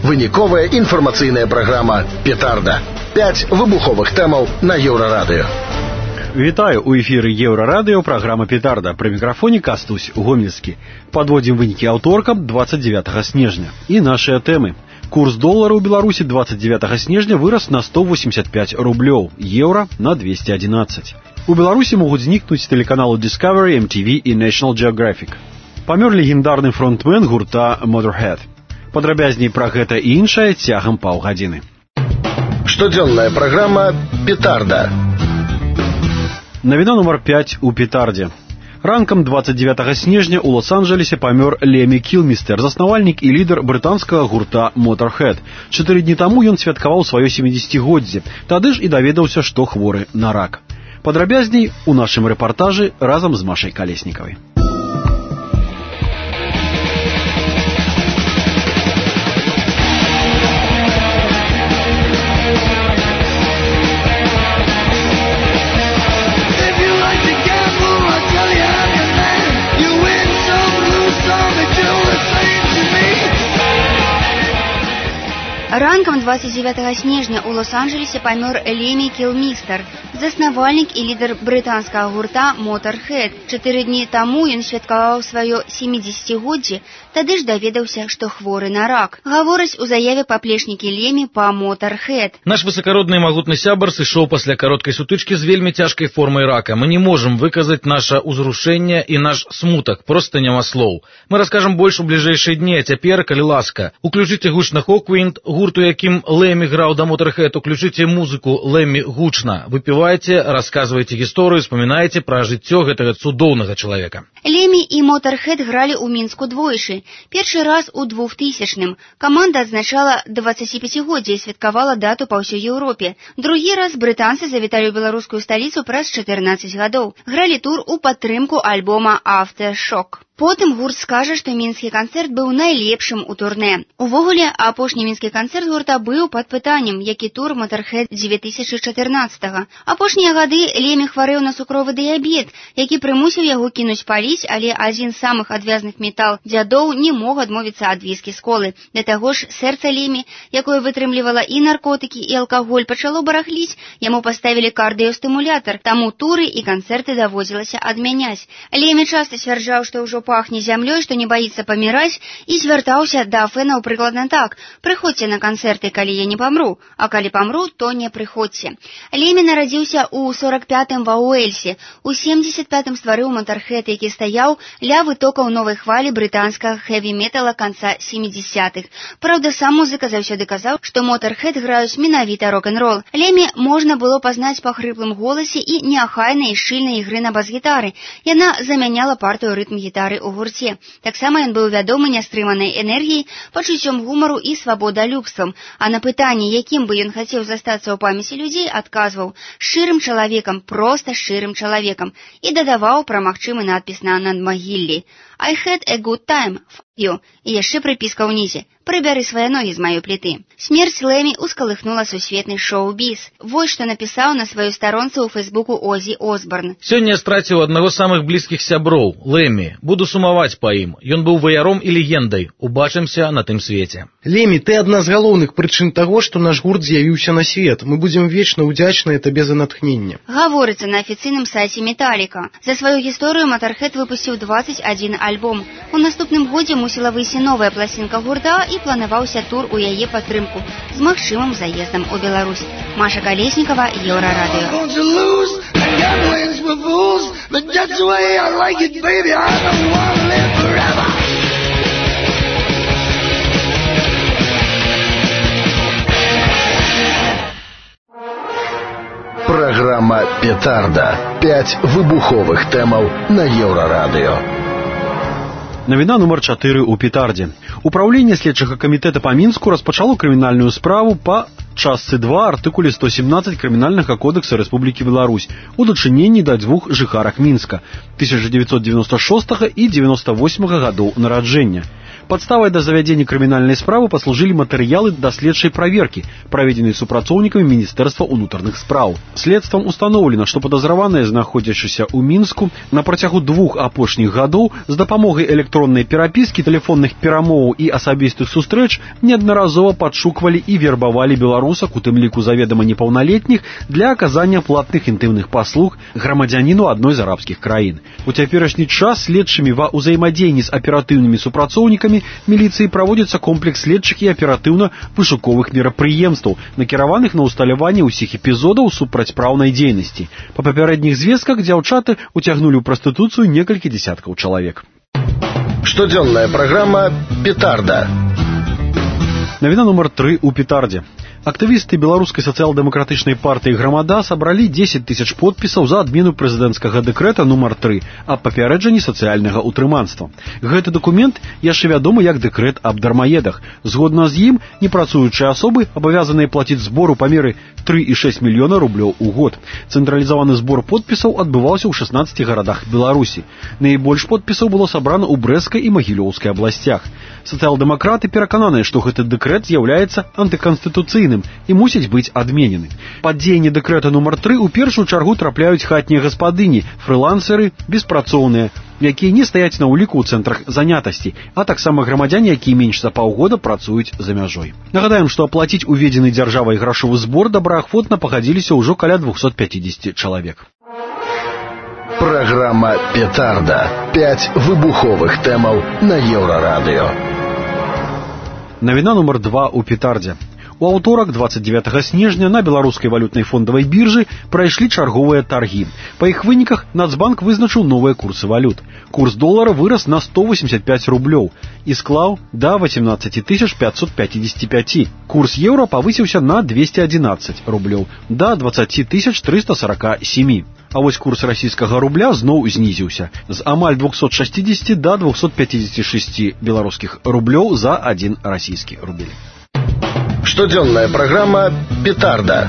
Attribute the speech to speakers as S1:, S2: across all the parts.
S1: Выніковая інфармацыйная праграма «Петарда». 5 выбуховых тэмаў на Еўрарадыё.
S2: Вітаю, у эфіры Еўрарадыё, праграма «Петарда». Пры мікрафоне Кастусь Гомельскі. Падводзім вынікі аўторкам 29 снежня. І нашыя тэмы. Курс долара ў Беларусі 29 снежня вырас на 185 рублёў, еўра на 211. У Беларусі могуць знікнуць тэлеканалу Discovery, MTV і National Geographic. Памёр легендарны фронтмен гурта Motorhead. Падрабязней пра гэта і іншае цягам паўгадзіны.
S1: Штодзённая праграма «Петарда».
S2: Навіна нумар 5 у «Петардзе». Ранкам 29 снежня у Лос-Анджелесе памёр Лемі Кілмістер, заснавальнік і лідар брытанскага гурта Motorhead. 4 дні таму ён святкаваў сваё 70-годдзе. Тады ж і даведаўся, што хворы на рак. Падрабязней у нашым рэпартажы разам з Машай Калеснікавай.
S3: Ранкам 29 снежня у Лос-Анджелесе памёр Лемі Кілмістер, заснавальнік і лідар брытанскага гурта Motorhead. 4 дні таму ён святкаваў сваё 70-годдзе, тады ж даведаўся, што хворы на рак. Гавораць у заяве паплечнікі Лемі па Motorhead.
S4: Наш высакародны і магутны сябар сышоў пасля кароткай сутычкі з вельмі цяжкай формай рака. Мы не можам выказаць наша ўзрушэнне і наш смутак, проста няма слоў. Мы раскажам больш у бліжэйшыя дні, а цяпер, калі ласка, уключыце гучна Хоквінд, гурту, якім Лемі граў да Motorhead, уключыце музыку Лемі гучна. Выпівайце, расказвайце гісторыю, спамінайце пра жыццё гэтага цудоўнага чалавека.
S3: Лемі і Motorhead гралі ў Мінску двойчы. Першы раз у 2000-м. Каманда адзначала 25-годдзе і святкавала дату па ўсёй Еўропе. Другі раз брытанцы завіталі ў беларускую сталіцу праз 14 гадоў. Гралі тур у падтрымку альбома «Aftershock». Потым гурт скажа, што мінскі канцэрт быў найлепшым у турне. Увогуле, апошні мінскі канцэрт гурта быў пад пытаннем, які тур Motorhead 2014-го. Апошнія гады Лемі хварэў на цукровы дыябет, які прымусіў яго кінуць паліць, але адзін з самых адвязных метал дзядоў не мог адмовіцца ад віскі з колы. Да таго ж, сэрца Лемі, якое вытрымлівала і наркотыкі, і алкаголь, пачало барахліць, яму паставілі кардыёстымулятар, таму туры і канцэрты даводзілася адмяняць. Лемі часта сцвярджаў, што ўжо пахне зямлёй, што не баіцца паміраць, і звяртаўся да фэнаў прыкладна так: «Прыходзьце на канцэрты, калі я не памру, а калі памру, то не прыходзьце». Лемі нарадзіўся ў 45-м ва Уэльсе, у 75-м стварыў Motorhead, які стаяў ля вытокаў новай хвалі брытанскага хэві-метала канца 70-х. Праўда, сам музыка заўсёды казаў, што Motorhead граюць менавіта рок-н-рол. Лемі можна было пазнаць па хрыплым голасе і неахайнай і шчыльнай ігры на бас-гітары. Яна замяняла партыю рытм-гітары у гурце. Таксама ён быў вядомы нястрыманай энергіяй, пачуццём гумару і свабодалюбствам. А на пытанне, якім бы ён хацеў застацца ў памяці людзей, адказваў: «Шчырым чалавекам, проста шчырым чалавекам». І дадаваў пра магчымы надпіс на надмагіллі: «I had a good time, fuck you». І яшчэ прыпіска ўнізе: «Прыбяры свае ногі з маёй пліты». Смерць Лемі ускалыхнула сусветны шоу-біз. Вось што напісаў на сваёй старонцы ў Фэйсбуку Озі Осборн.
S4: «Сёння я страціў аднаго з самых блізкіх сяброў, Лемі. Буду сумаваць па ім. Ён быў ваяром і легендай. Убачымся на тым свеце».
S5: Лемі, ты адна з галоўных прычын таго, што наш гурт з'явіўся на свет. Мы будзем вечна ўдзячныя табе за натхненне.
S3: Гаворыцца на афіцыйным сайце Металліка. За сваю гісторыю Motorhead выпусціў 21 альбом. У наступным годзе мусіла выйсці новая пласцінка гурта і планаваўся тур у яе падтрымку з магчымым заездам у Беларусь. Маша Калеснікава, Еўрарадыё.
S1: Праграма «Петарда». 5 выбуховых тэмаў на Еўрарадыё.
S2: Навіна нумар 4 у «Петардзе». Упраўленне следчага камітэта па Мінску распачало крымінальную справу па частцы 2 артыкуле 117 Крымінальнага кодекса Рэспублікі Беларусь у дачыненні да 2 жыхарак Мінска 1996 і 98 гадоў нараджэння. Падставай да завядзення крымінальнай справы паслужылі матэрыялы даследчай праверкі, праведзенай супрацоўнікамі Міністэрства ўнутраных спраў. Следствам установлена, што падазраваныя, знаходзячыся ў Мінску, на працягу 2 апошніх гадоў з дапамогай электроннай перапіскі, тэлефонных перамоваў і асабістых сустрэч неаднаразова падшуквалі і вербавалі беларусак, у тым ліку заведама непаўналетніх, для аказання платных інтымных паслуг грамадзяніну адной з арабскіх краін. У цяперашні час следчымі ва ўзаемадзеянні з аператыўнымі супрацоўнікамі міліцыі праводзіцца комплекс следчых і аператыўна-пашуковых мерапрыемстваў, накіраваных на ўсталяванне ўсіх эпізодаў супрацьпраўнай дзейнасці. Па папярэдніх звестках дзяўчаты уцягнулі ў прастытуцыю некалькі дзесяткаў чалавек.
S1: Штодзённая праграма «Петарда».
S2: Навіна нумар 3 у «Петардзе». Актывісты беларускай сацыял-дэмакратычнай партыі «Грамада» сабралі 10 000 подпісаў за адмену прэзідэнцкага дэкрэта нумар 3 аб папярэджанні сацыяльнага ўтрыманства. Гэты дакумент яшчэ вядомы як дэкрэт аб дармаедах. Згодна з ім, непрацуючыя асобы абавязаныя плаціць збор у памеры 3,6 мільёна рублёў у год. Цэнтралізаваны збор подпісаў адбываўся ў 16 гарадах Беларусі. Найбольш подпісаў было сабрана ў Брэсцкай і Магілёўскай абласцях. Сацыял-дэмакраты перакананыя, што гэты дэкрэт з'яўляецца антыканстытуцыйным і мусіць быць адменены. Пад дзеянне дэкрэта нумар 3 у першую чаргу трапляюць хатнія гаспадыні, фрылансеры, беспрацоўныя, якія не стаяць на ўліку ў цэнтрах занятасці, а таксама грамадзяне, якія менш за паўгода працуюць за мяжой. Нагадаем, што аплаціць уведзены дзяржавай грашовы збор добраахвотна пагадзіліся ўжо каля 250 чалавек.
S1: Праграма «Петарда». 5 выбуховых тэмаў на Еўрарадыё.
S2: Навіна нумар 2 у «Петардзе». У аўторак, 29 снежня, на беларускай валютнай фондавай біржы прайшлі чарговыя таргі. Па іх выніках Нацбанк вызначыў новыя курсы валют. Курс долара вырас на 185 рублёў і склаў да 18 555. Курс еўра павысіўся на 211 рублёў да 20 347. А вось курс расійскага рубля зноў знізіўся з амаль 260 да 256 беларускіх рублёў за 1 расійскі рубель.
S1: Штодзённая праграма «Петарда».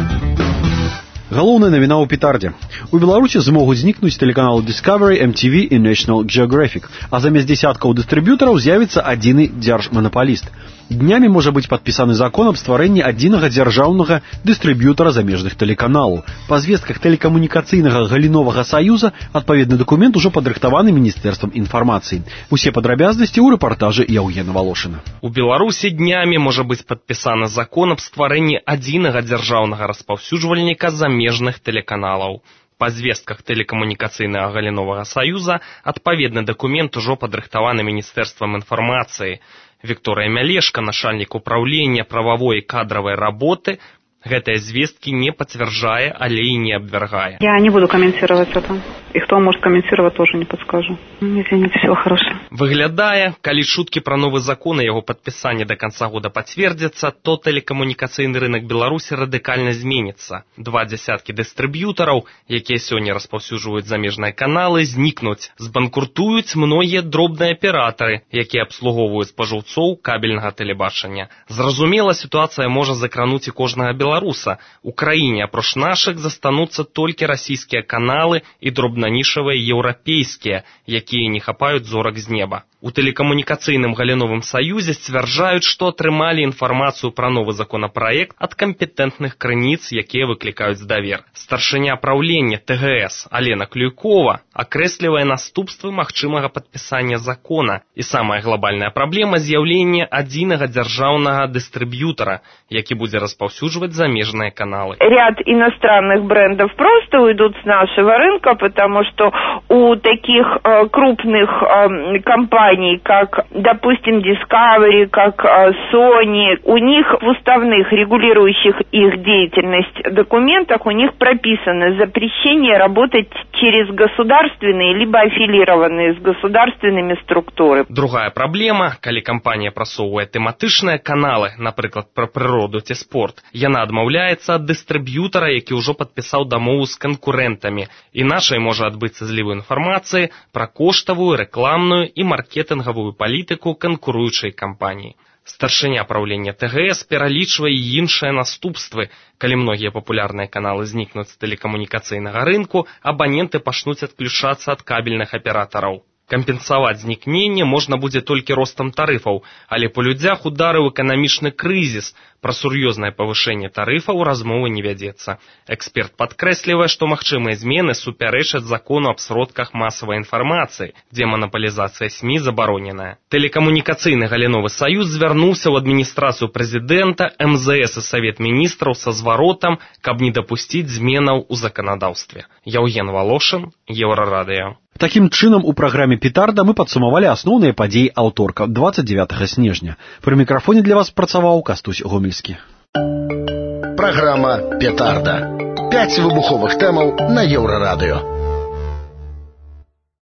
S2: Галоўная навіна ў «Петардзе». У Беларусі змогуць знікнуць тэлеканалы Discovery, MTV і National Geographic, а замест десяткаў дыстрыб'ютараў з'явіцца адзіны дзяржманапаліст. Днямі можа быць падпісаны закон аб стварэнні адзінага дзяржаўнага дыстрыб'ютара замежных тэлеканалаў. Па звестках тэлекамунікацыйнага галіновага саюза адпаведны дакумент ужо падрыхтаваны Міністэрствам інфармацыі. Усе падрабязнасці ў рэпартажы Яўгена Волошына.
S6: У Беларусі днямі можа быць падпісаны закон аб стварэнні адзінага дзяржаўнага распаўсюджвальніка замежных тэлеканалаў. Па звестках тэлекамунікацыйнага галіновага саюза адпаведны дакумент ужо падрыхтаваны Міністэрствам інфармацыі. Вікторыя Мялешка, начальник управления правовой и кадровой работы, гэтыя звесткі не пацвярджае, але и не абвяргае.
S7: Я не буду комментировать это. И кто может комментировать, тоже не подскажу. Извините, всего хорошего.
S6: Выглядае, калі чуткі пра новы закон і яго падпісанне до конца года пацвердзяцца, то тэлекамунікацыйны рынок Беларусі радыкальна зменіцца. 2 дзясяткі дыстрыб'ютараў, якія сёння распаўсюджваюць замежныя каналы, знікнуць. Збанкрутуюць многія дробныя аператары, якія абслугоўваюць спажыўцоў кабельнага тэлебачання. Зразумела, сітуацыя можа закрануць і кожнага беларуса. У краіне, апроч нашых, застануцца толькі расійскія каналы і дробнанішавыя еўрапейскія, якія не хапаюць зорак з неба. У тэлекамунікацыйным галіновым саюзе сцвярджаюць, што атрымалі інфармацыю пра новы законапраект ад кампетэнтных крыніц, якія выклікаюць давер. Старшыня праўлення ТГС Алена Клюйкова акрэслівае наступствы магчымага падпісання закона. І самая глобальная праблема — з'яўленне адзінага дзяржаўнага дыстрыб'ютара, які будзе распаўсюджваць замежныя каналы.
S8: Ряд иностранных брендов просто уйдут с нашего рынка, потому что у таких крупных компаний, как, допустим, Discovery, как Sony, у них в уставных, регулирующих их деятельность документах, у них прописано запрещение работать через государственные, либо аффилированные с государственными структуры.
S6: Другая праблема, калі кампанія прасоўвае тэматычныя каналы, напрыклад, пра прыроду ці спорт, яна адмаўляецца ад дыстрыб'ютара, які ўжо падпісаў дамову з канкурэнтамі. Іначай можа адбыцца зліву інфармацыі пра коштавую, рэкламную і маркетынгавую палітыку канкуруючай кампаніі. Старшыня праўлення ТГС пералічвае іншыя наступствы. Калі многія папулярныя каналы знікнуць з тэлекамунікацыйнага рынку, абаненты пачнуць адключацца ад кабельных аператараў. Кампенсаваць знікненне можна будзе толькі ростам тарыфаў, але па людзях ударыў эканамічны крызіс. Пра сур'ёзнае павышэнне тарыфаў размовы не вядзецца. Эксперт падкрэслівае, што магчымыя змены супярэчаць закону аб сродках масавай інфармацыі, дзе манаполізацыя СМІ забароненая. Тэлекамунікацыйны галіновы саюз звярнуўся ў адміністрацыю прэзідэнта, МЗС і Савет міністраў са зваротам, каб не дапусціць зменаў у заканадаўстве. Яўген Валошын, Еўрарадыё.
S2: Такім чынам, у праграме «Петарда» мы падсумавалі асноўныя падзеі аўторка 29 снежня. Пры мікрафоне для вас працаваў Кастусь Гомельскі.
S1: Праграма «Петарда». 5 выбуховых тэмаў на Еўрарадыё.